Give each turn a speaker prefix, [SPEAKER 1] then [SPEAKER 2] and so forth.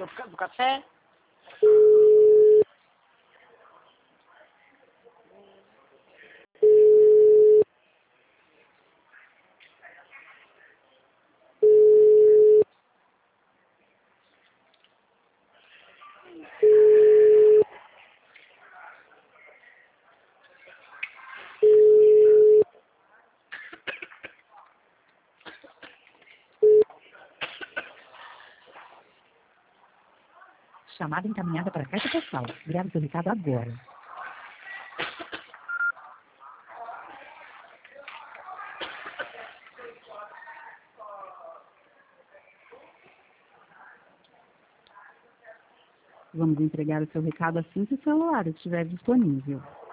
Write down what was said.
[SPEAKER 1] do café.
[SPEAKER 2] Chamada encaminhada para a caixa postal. Grave seu recado agora. Vamos entregar o seu recado assim que o celular estiver disponível.